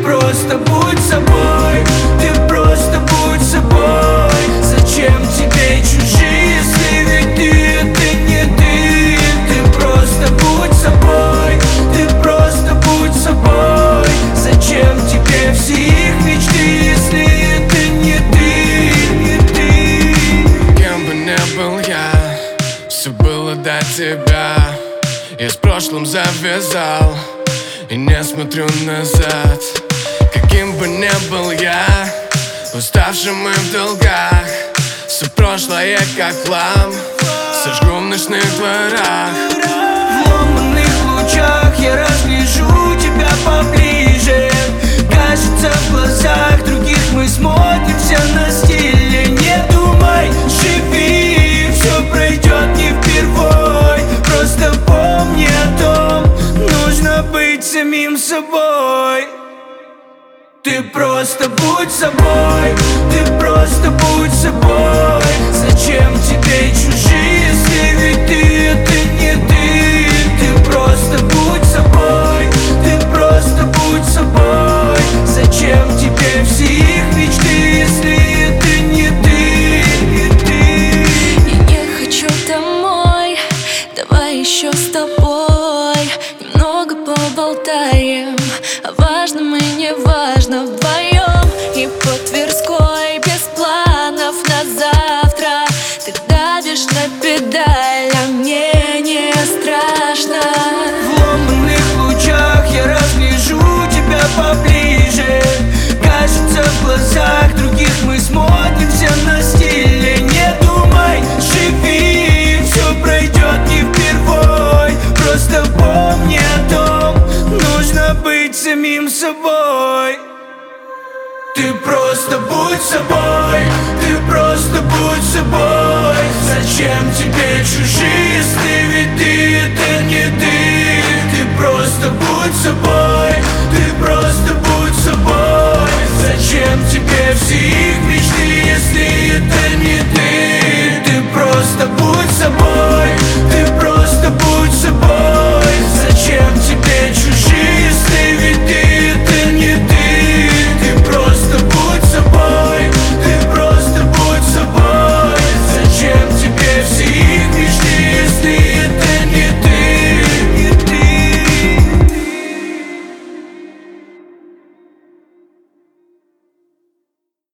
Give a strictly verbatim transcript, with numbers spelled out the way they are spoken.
просто будь собой, ты просто будь собой. Зачем тебе чужие, если ведь ты это не ты? Ты просто будь собой, ты просто будь собой. Зачем тебе все их мечты, если это не ты, не ты? Кем бы ни был я, все было до тебя. Я с прошлым завязал и не смотрю назад. Каким бы ни был я, уставшим и в долгах, все прошлое как хлам сожгу в ночных дворах. В ломаных лучах я разгляжу тебя поближе. Кажется, в глазах других мы смотримся на стиле. Не думай, живи, все пройдет не впервой. Просто помни о том, нужно быть самим собой. Ты просто будь собой, ты просто будь собой. Зачем тебе чужие, если ведь ты это не ты? Ты просто будь собой, ты просто будь собой. Зачем тебе все их мечты, если это не ты, не ты? Я не хочу домой, давай еще с тобой немного поболтаем о важном и неважном вдвоем. И по Тверской без планов на завтра. Ты давишь на педаль, а мне не страшно. В ломаных лучах я разгляжу тебя поближе. Кажется, в глазах других мы смотримся на стиле. Не думай, живи, все пройдет не впервой. Просто помни о том, нужно быть самим собой. Ты просто будь собой, ты просто будь собой. Зачем тебе чужие, если ведь ты это не ты? Ты просто будь собой, ты просто будь собой. Зачем тебе все